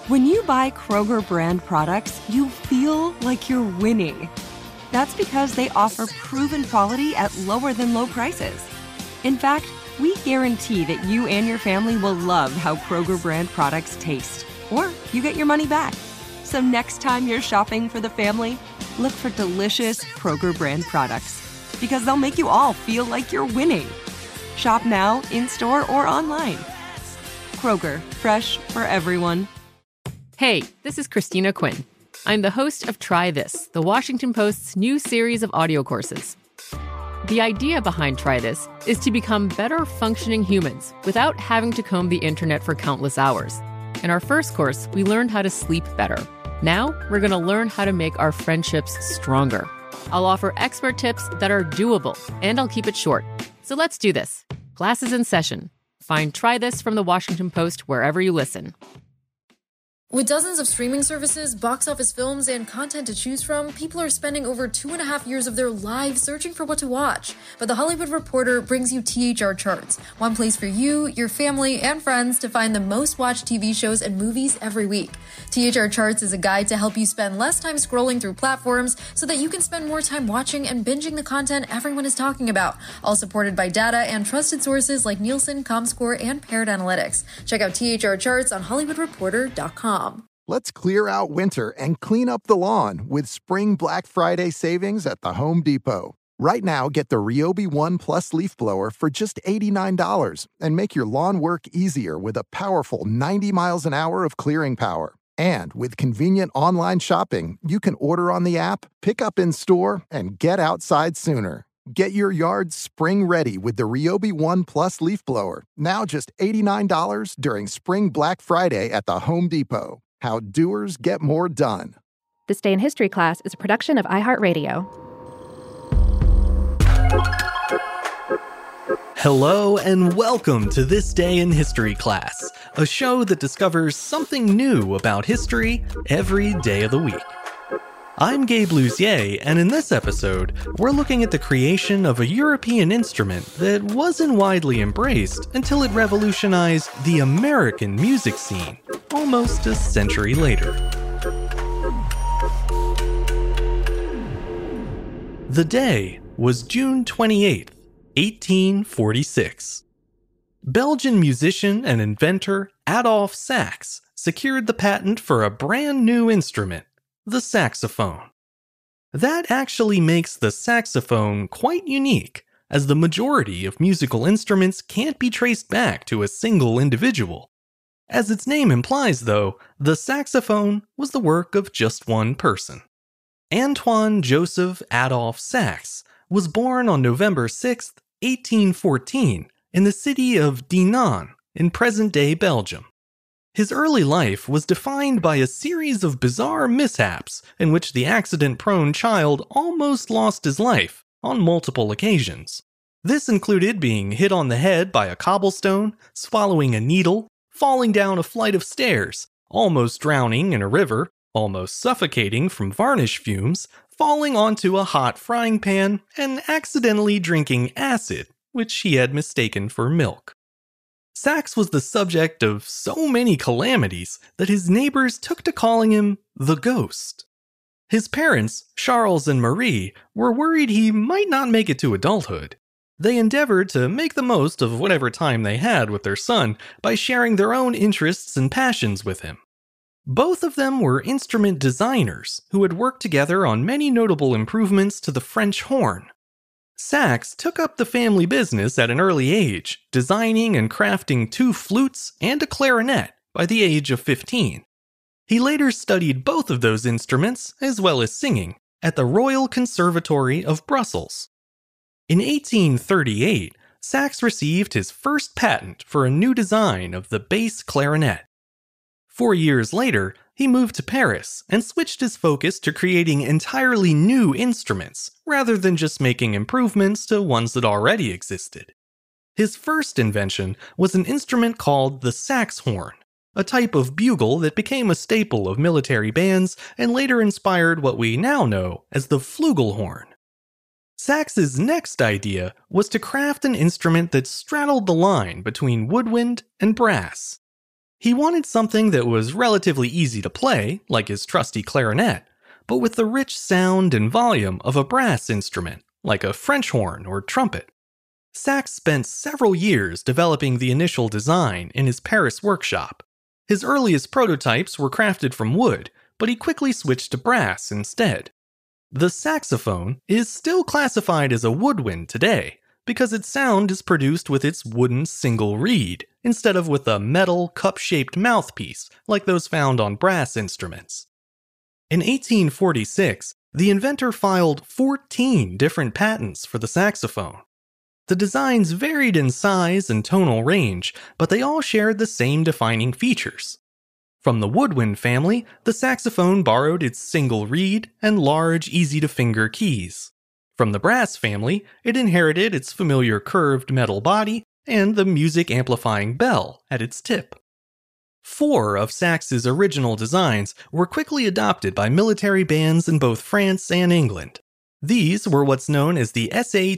When you buy Kroger brand products, you feel like you're winning. That's because they offer proven quality at lower than low prices. In fact, we guarantee that you and your family will love how Kroger brand products taste, or you get your money back. So next time you're shopping for the family, look for delicious Kroger brand products, because they'll make you all feel like you're winning. Shop now, in-store, or online. Kroger, fresh for everyone. Hey, this is Christina Quinn. I'm the host of Try This, the Washington Post's new series of audio courses. The idea behind Try This is to become better functioning humans without having to comb the internet for countless hours. In our first course, we learned how to sleep better. Now, we're going to learn how to make our friendships stronger. I'll offer expert tips that are doable, and I'll keep it short. So let's do this. Class is in session. Find Try This from the Washington Post wherever you listen. With dozens of streaming services, box office films, and content to choose from, people are spending over 2.5 years of their lives searching for what to watch. But The Hollywood Reporter brings you THR Charts, one place for you, your family, and friends to find the most watched TV shows and movies every week. THR Charts is a guide to help you spend less time scrolling through platforms so that you can spend more time watching and binging the content everyone is talking about, all supported by data and trusted sources like Nielsen, Comscore, and Parrot Analytics. Check out THR Charts on HollywoodReporter.com. Let's clear out winter and clean up the lawn with Spring Black Friday savings at the Home Depot. Right now, get the Ryobi One Plus leaf blower for just $89 and make your lawn work easier with a powerful 90 miles an hour of clearing power. And with convenient online shopping, you can order on the app, pick up in store, and get outside sooner. Get your yard spring ready with the Ryobi One Plus leaf blower. Now just $89 during Spring Black Friday at the Home Depot. How doers get more done. This Day in History class is a production of iHeartRadio. Hello and welcome to This Day in History class, a show that discovers something new about history every day of the week. I'm Gabe Luzier, and in this episode, we're looking at the creation of a European instrument that wasn't widely embraced until it revolutionized the American music scene almost a century later. The day was June 28th, 1846. Belgian musician and inventor Adolphe Sax secured the patent for a brand new instrument, the saxophone. That actually makes the saxophone quite unique, as the majority of musical instruments can't be traced back to a single individual. As its name implies, though, the saxophone was the work of just one person. Antoine Joseph Adolphe Sax was born on November 6, 1814, in the city of Dinant in present-day Belgium. His early life was defined by a series of bizarre mishaps in which the accident-prone child almost lost his life on multiple occasions. This included being hit on the head by a cobblestone, swallowing a needle, falling down a flight of stairs, almost drowning in a river, almost suffocating from varnish fumes, falling onto a hot frying pan, and accidentally drinking acid, which he had mistaken for milk. Sax was the subject of so many calamities that his neighbors took to calling him the Ghost. His parents, Charles and Marie, were worried he might not make it to adulthood. They endeavored to make the most of whatever time they had with their son by sharing their own interests and passions with him. Both of them were instrument designers who had worked together on many notable improvements to the French horn. Sax took up the family business at an early age, designing and crafting 2 flutes and a clarinet by the age of 15. He later studied both of those instruments, as well as singing, at the Royal Conservatory of Brussels. In 1838, Sax received his first patent for a new design of the bass clarinet. 4 years later, he moved to Paris and switched his focus to creating entirely new instruments, rather than just making improvements to ones that already existed. His first invention was an instrument called the sax horn, a type of bugle that became a staple of military bands and later inspired what we now know as the flugelhorn. Sax's next idea was to craft an instrument that straddled the line between woodwind and brass. He wanted something that was relatively easy to play, like his trusty clarinet, but with the rich sound and volume of a brass instrument, like a French horn or trumpet. Sachs spent several years developing the initial design in his Paris workshop. His earliest prototypes were crafted from wood, but he quickly switched to brass instead. The saxophone is still classified as a woodwind today because its sound is produced with its wooden single reed instead of with a metal cup-shaped mouthpiece like those found on brass instruments. In 1846, the inventor filed 14 different patents for the saxophone. The designs varied in size and tonal range, but they all shared the same defining features. From the woodwind family, the saxophone borrowed its single reed and large, easy-to-finger keys. From the brass family, it inherited its familiar curved metal body and the music-amplifying bell at its tip. 4 of Sachs's original designs were quickly adopted by military bands in both France and England. These were what's known as the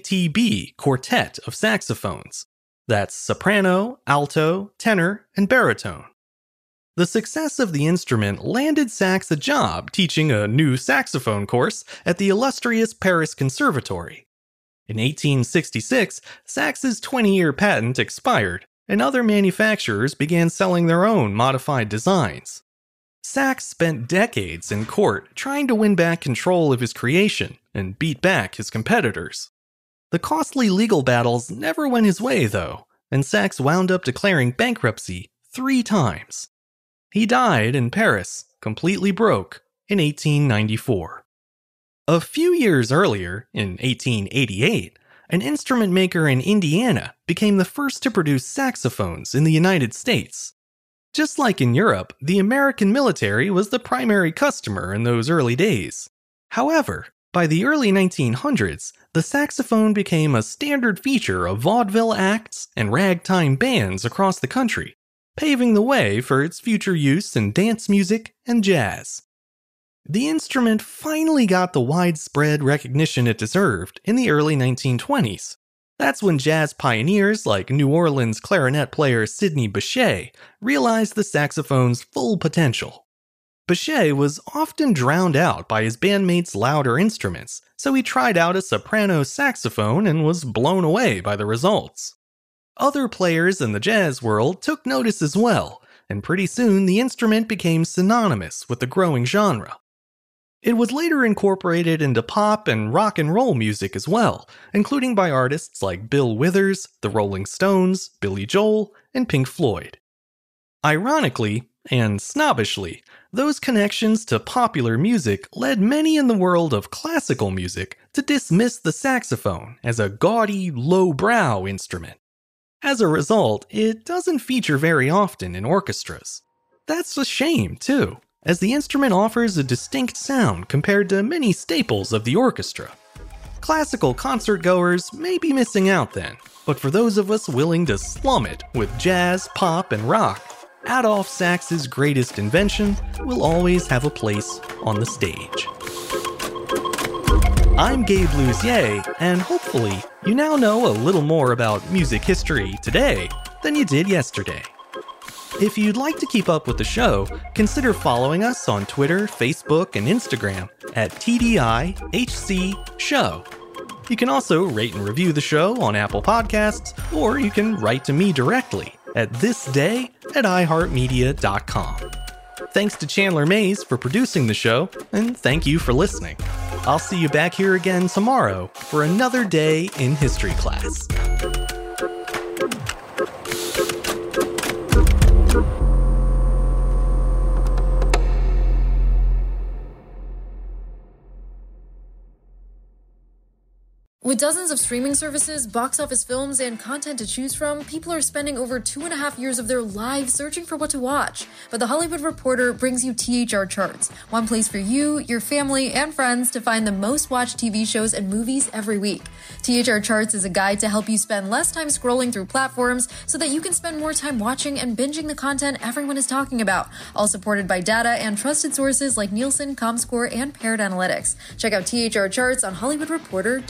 SATB quartet of saxophones. That's soprano, alto, tenor, and baritone. The success of the instrument landed Sachs a job teaching a new saxophone course at the illustrious Paris Conservatory. In 1866, Sachs's 20-year patent expired, and other manufacturers began selling their own modified designs. Sachs spent decades in court trying to win back control of his creation and beat back his competitors. The costly legal battles never went his way, though, and Sachs wound up declaring bankruptcy 3 times. He died in Paris, completely broke, in 1894. A few years earlier, in 1888, an instrument maker in Indiana became the first to produce saxophones in the United States. Just like in Europe, the American military was the primary customer in those early days. However, by the early 1900s, the saxophone became a standard feature of vaudeville acts and ragtime bands across the country, paving the way for its future use in dance music and jazz. The instrument finally got the widespread recognition it deserved in the early 1920s. That's when jazz pioneers like New Orleans clarinet player Sidney Bechet realized the saxophone's full potential. Bechet was often drowned out by his bandmates' louder instruments, so he tried out a soprano saxophone and was blown away by the results. Other players in the jazz world took notice as well, and pretty soon the instrument became synonymous with the growing genre. It was later incorporated into pop and rock and roll music as well, including by artists like Bill Withers, the Rolling Stones, Billy Joel, and Pink Floyd. Ironically, and snobbishly, those connections to popular music led many in the world of classical music to dismiss the saxophone as a gaudy, low-brow instrument. As a result, it doesn't feature very often in orchestras. That's a shame, too, as the instrument offers a distinct sound compared to many staples of the orchestra. Classical concertgoers may be missing out then, but for those of us willing to slum it with jazz, pop, and rock, Adolphe Sax's greatest invention will always have a place on the stage. I'm Gabe Luzier, and hopefully you now know a little more about music history today than you did yesterday. If you'd like to keep up with the show, consider following us on Twitter, Facebook, and Instagram at TDIHC Show. You can also rate and review the show on Apple Podcasts, or you can write to me directly at thisday@iheartmedia.com. Thanks to Chandler Mays for producing the show, and thank you for listening. I'll see you back here again tomorrow for another day in history class. With dozens of streaming services, box office films, and content to choose from, people are spending over 2.5 years of their lives searching for what to watch. But The Hollywood Reporter brings you THR Charts, one place for you, your family, and friends to find the most watched TV shows and movies every week. THR Charts is a guide to help you spend less time scrolling through platforms so that you can spend more time watching and binging the content everyone is talking about, all supported by data and trusted sources like Nielsen, Comscore, and Parrot Analytics. Check out THR Charts on HollywoodReporter.com.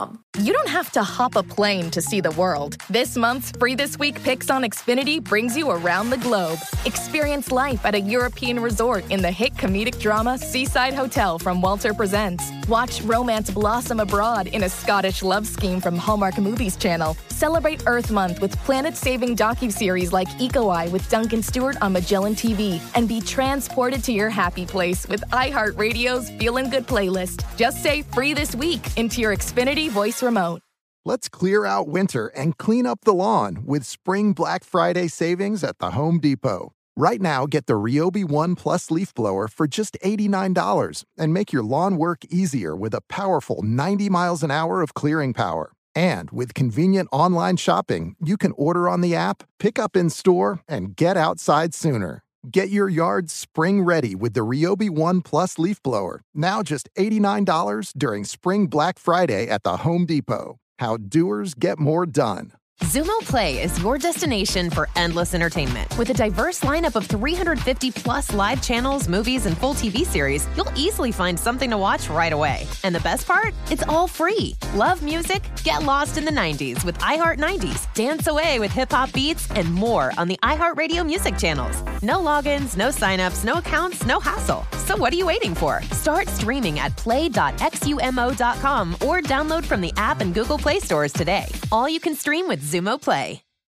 Xfinity.com. You don't have to hop a plane to see the world. This month's Free This Week Picks on Xfinity brings you around the globe. Experience life at a European resort in the hit comedic drama Seaside Hotel from Walter Presents. Watch romance blossom abroad in a Scottish love scheme from Hallmark Movies Channel. Celebrate Earth Month with planet-saving docuseries like Eco Eye with Duncan Stewart on Magellan TV. And be transported to your happy place with iHeartRadio's Feelin' Good playlist. Just say Free This Week into your Xfinity voice remote. Let's clear out winter and clean up the lawn with Spring Black Friday savings at the Home Depot. Right now, get the Ryobi One Plus leaf blower for just $89 and make your lawn work easier with a powerful 90 miles an hour of clearing power. And with convenient online shopping, you can order on the app, pick up in store, and get outside sooner. Get your yard spring ready with the Ryobi One Plus leaf blower, now just $89 during Spring Black Friday at the Home Depot. How doers get more done. Xumo Play is your destination for endless entertainment. With a diverse lineup of 350 plus live channels, movies, and full TV series, you'll easily find something to watch right away. And the best part? It's all free. Love music? Get lost in the 90s with iHeart 90s, dance away with hip-hop beats, and more on the iHeartRadio music channels. No logins, no signups, no accounts, no hassle. So what are you waiting for? Start streaming at play.xumo.com or download from the app and Google Play stores today. All you can stream with Xumo Play.